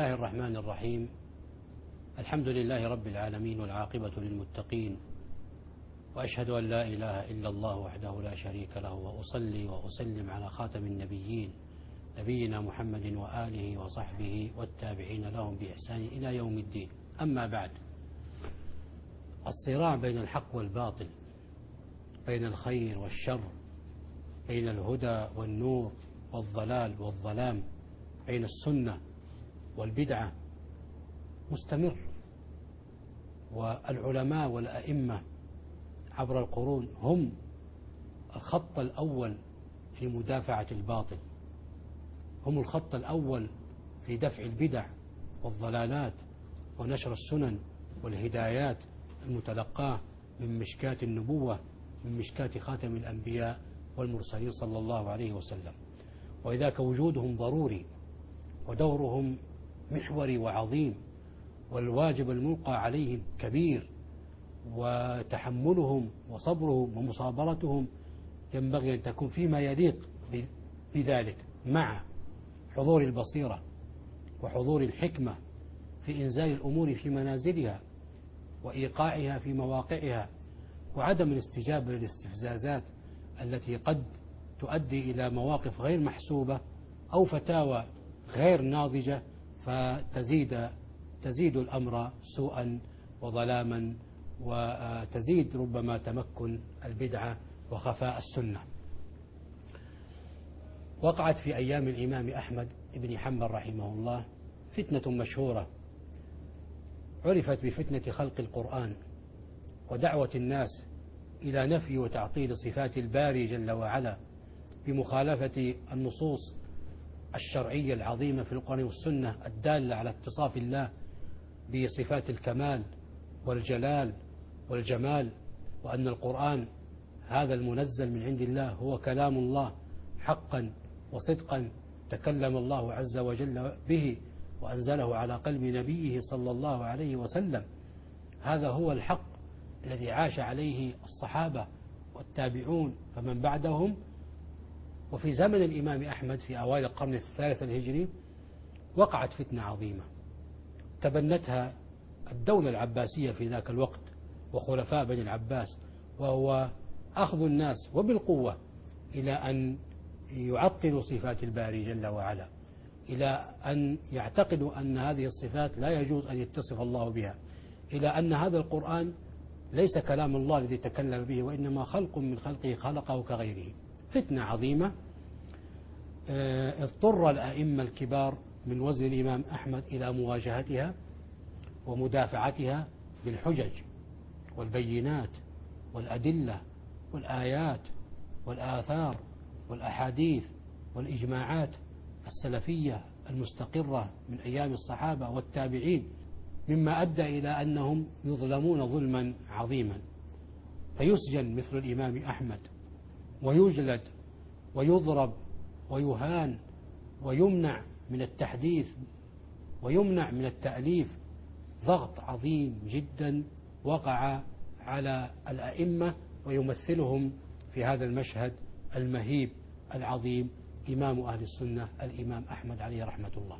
الله الرحمن الرحيم. الحمد لله رب العالمين والعاقبة للمتقين، وأشهد أن لا إله إلا الله وحده لا شريك له، وأصلي وأسلم على خاتم النبيين نبينا محمد وآله وصحبه والتابعين لهم بإحسان إلى يوم الدين. أما بعد، الصراع بين الحق والباطل، بين الخير والشر، بين الهدى والنور والضلال والظلام، بين السنة والبدعة مستمر، والعلماء والأئمة عبر القرون هم الخط الأول في مدافعة الباطل، هم الخط الأول في دفع البدع والضلالات ونشر السنن والهدايات المتلقاة من مشكاة النبوة، من مشكاة خاتم الأنبياء والمرسلين صلى الله عليه وسلم. وإذاك وجودهم ضروري، ودورهم محوري وعظيم، والواجب الملقى عليهم كبير، وتحملهم وصبرهم ومصابرتهم ينبغي أن تكون فيما يليق بذلك، مع حضور البصيرة وحضور الحكمة في إنزال الأمور في منازلها وإيقاعها في مواقعها، وعدم الاستجابة للاستفزازات التي قد تؤدي إلى مواقف غير محسوبة أو فتاوى غير ناضجة فتزيد الأمر سوءا وظلاما، وتزيد ربما تمكن البدعة وخفاء السنة. وقعت في أيام الإمام أحمد بن حنبل رحمه الله فتنة مشهورة عرفت بفتنة خلق القرآن، ودعوة الناس إلى نفي وتعطيل صفات الباري جل وعلا بمخالفة النصوص الشرعية العظيمة في القرآن والسنة الدالة على اتصاف الله بصفات الكمال والجلال والجمال، وأن القرآن هذا المنزل من عند الله هو كلام الله حقا وصدقا، تكلم الله عز وجل به وأنزله على قلب نبيه صلى الله عليه وسلم. هذا هو الحق الذي عاش عليه الصحابة والتابعون فمن بعدهم. وفي زمن الإمام أحمد في أوائل القرن الثالث الهجري وقعت فتنة عظيمة تبنتها الدولة العباسية في ذاك الوقت وخلفاء بني العباس، وهو أخذ الناس وبالقوة إلى أن يعطلوا صفات الباري جل وعلا، إلى أن يعتقدوا أن هذه الصفات لا يجوز أن يتصف الله بها، إلى أن هذا القرآن ليس كلام الله الذي تكلم به، وإنما خلق من خلقه خلقه كغيره. فتنة عظيمة اضطر الأئمة الكبار من وزن الإمام أحمد إلى مواجهتها ومدافعتها بالحجج والبينات والأدلة والآيات والآثار والأحاديث والإجماعات السلفية المستقرة من أيام الصحابة والتابعين، مما أدى إلى أنهم يظلمون ظلما عظيما، فيسجن مثل الإمام أحمد ويجلد ويضرب ويهان ويمنع من التحديث ويمنع من التأليف. ضغط عظيم جدا وقع على الأئمة، ويمثلهم في هذا المشهد المهيب العظيم إمام أهل السنة الإمام أحمد عليه رحمة الله.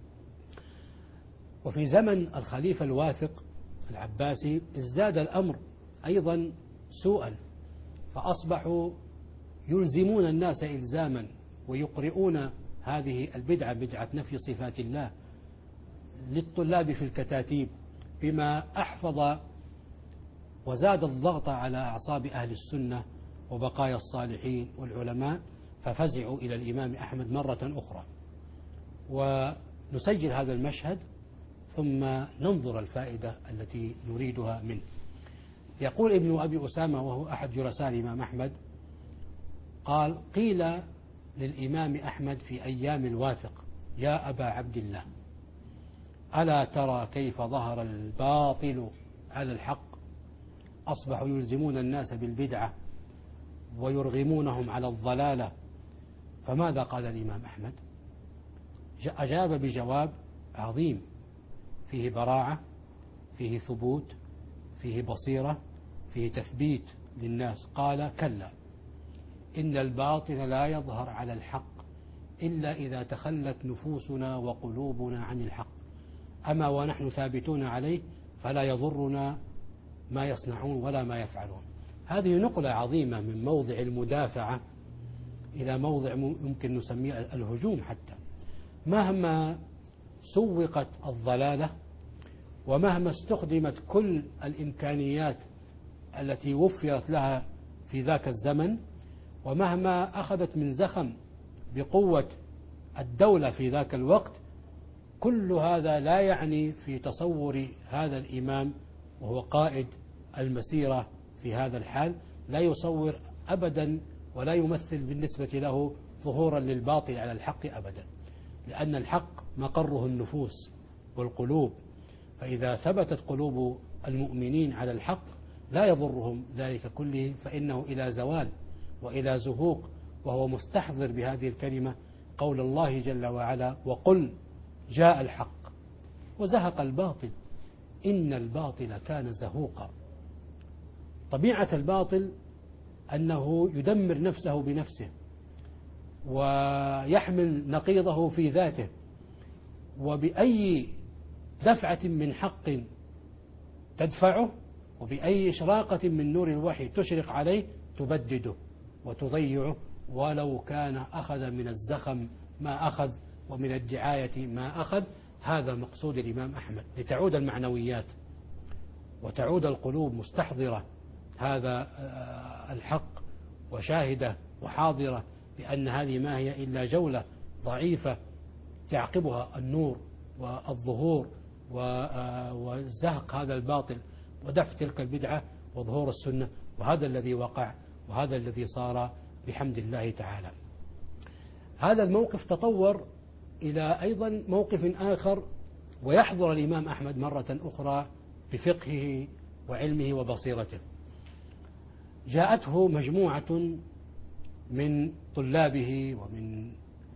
وفي زمن الخليفة الواثق العباسي ازداد الأمر أيضا سوءا، فأصبحوا يلزمون الناس إلزاما ويقرؤون هذه البدعة، بدعة نفي صفات الله، للطلاب في الكتاتيب، بما أحفظ وزاد الضغط على أعصاب أهل السنة وبقايا الصالحين والعلماء، ففزعوا إلى الإمام أحمد مرة أخرى. ونسجل هذا المشهد ثم ننظر الفائدة التي نريدها منه. يقول ابن أبي أسامة وهو أحد جلساء الإمام أحمد قال: قيل للإمام أحمد في أيام الواثق: يا أبا عبد الله، ألا ترى كيف ظهر الباطل على الحق؟ أصبحوا يلزمون الناس بالبدعة ويرغمونهم على الضلالة. فماذا قال الإمام أحمد؟ أجاب بجواب عظيم فيه براعة، فيه ثبوت، فيه بصيرة، فيه تثبيت للناس. قال: كلا، إن الباطل لا يظهر على الحق إلا إذا تخلت نفوسنا وقلوبنا عن الحق، أما ونحن ثابتون عليه فلا يضرنا ما يصنعون ولا ما يفعلون. هذه نقلة عظيمة من موضع المدافعة إلى موضع ممكن نسميه الهجوم. حتى مهما سوقت الضلالة ومهما استخدمت كل الإمكانيات التي وفرت لها في ذاك الزمن، ومهما أخذت من زخم بقوة الدولة في ذاك الوقت، كل هذا لا يعني في تصور هذا الإمام وهو قائد المسيرة في هذا الحال، لا يصور أبدا ولا يمثل بالنسبة له ظهورا للباطل على الحق أبدا، لأن الحق مقره النفوس والقلوب، فإذا ثبتت قلوب المؤمنين على الحق لا يضرهم ذلك كله، فإنه إلى زوال وإلى زهوق. وهو مستحضر بهذه الكلمة قول الله جل وعلا: وقل جاء الحق وزهق الباطل إن الباطل كان زهوقا. طبيعة الباطل أنه يدمر نفسه بنفسه ويحمل نقيضه في ذاته، وبأي دفعة من حق تدفعه وبأي إشراقة من نور الوحي تشرق عليه تبدده وتضيعه، ولو كان أخذ من الزخم ما أخذ ومن الدعاية ما أخذ. هذا مقصود الإمام أحمد، لتعود المعنويات وتعود القلوب مستحضرة هذا الحق وشاهدة وحاضرة بأن هذه ما هي إلا جولة ضعيفة تعقبها النور والظهور وزهق هذا الباطل ودفع تلك البدعة وظهور السنة. وهذا الذي وقع وهذا الذي صار بحمد الله تعالى. هذا الموقف تطور إلى أيضا موقف آخر، ويحضر الإمام أحمد مرة أخرى بفقهه وعلمه وبصيرته. جاءته مجموعة من طلابه ومن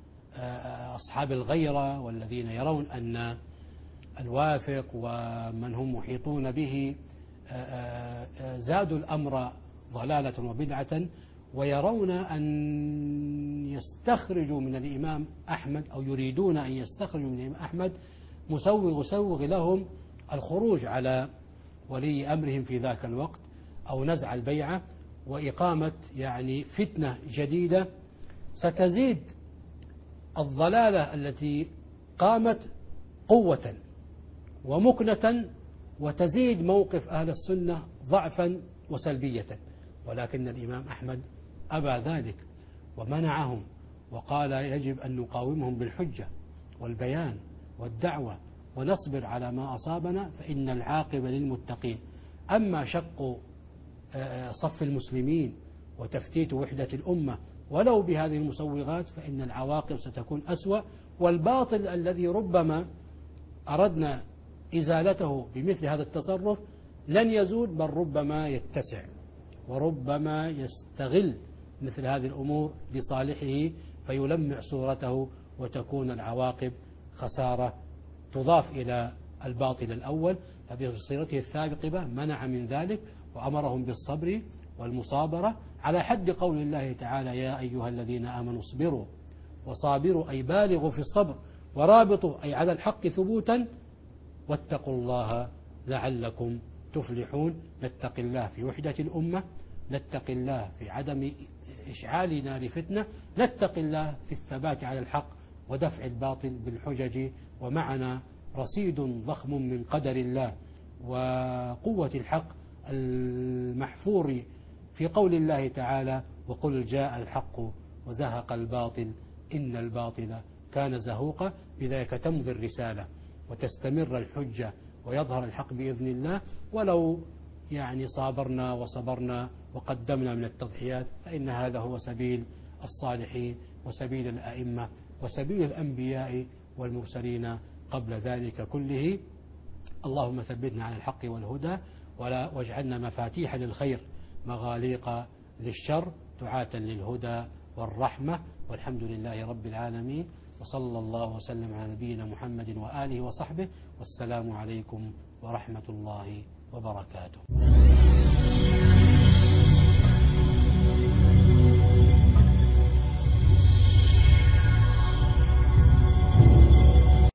أصحاب الغيرة والذين يرون أن الواثق ومن هم محيطون به زادوا الأمر ضلالة وبدعة، ويرون أن يستخرجوا من الإمام أحمد أو يريدون أن يستخرجوا من الإمام أحمد مسوغ لهم الخروج على ولي أمرهم في ذاك الوقت أو نزع البيعة وإقامة يعني فتنة جديدة ستزيد الضلالة التي قامت قوة ومكنة، وتزيد موقف أهل السنة ضعفا وسلبية. ولكن الإمام أحمد أبى ذلك ومنعهم وقال: يجب أن نقاومهم بالحجة والبيان والدعوة ونصبر على ما أصابنا فإن العاقبة للمتقين. أما شق صف المسلمين وتفتيت وحدة الأمة ولو بهذه المسوغات فإن العواقب ستكون أسوأ، والباطل الذي ربما أردنا إزالته بمثل هذا التصرف لن يزول، بل ربما يتسع وربما يستغل مثل هذه الأمور لصالحه فيلمع صورته وتكون العواقب خسارة تضاف إلى الباطل الأول. فبصيرته الثاقبة منع من ذلك وأمرهم بالصبر والمصابرة على حد قول الله تعالى: يا أيها الذين آمنوا اصبروا وصابروا أي بالغوا في الصبر ورابطوا أي على الحق ثبوتا واتقوا الله لعلكم تفلحون. نتقي الله في وحدة الأمة، نتقي الله في عدم إشعال نار فتنة، نتقي الله في الثبات على الحق ودفع الباطل بالحجج. ومعنا رصيد ضخم من قدر الله وقوة الحق المحفور في قول الله تعالى: وقل جاء الحق وزهق الباطل إن الباطل كان زهوقا. بذلك تمضي الرسالة وتستمر الحجة ويظهر الحق بإذن الله. ولو يعني صابرنا وصبرنا وقدمنا من التضحيات فإن هذا هو سبيل الصالحين وسبيل الأئمة وسبيل الأنبياء والمرسلين قبل ذلك كله. اللهم ثبتنا على الحق والهدى واجعلنا مفاتيح للخير مغاليق للشر دعاة للهدى والرحمة. والحمد لله رب العالمين، وصلى الله وسلم على نبينا محمد وآله وصحبه، والسلام عليكم ورحمة الله وبركاته.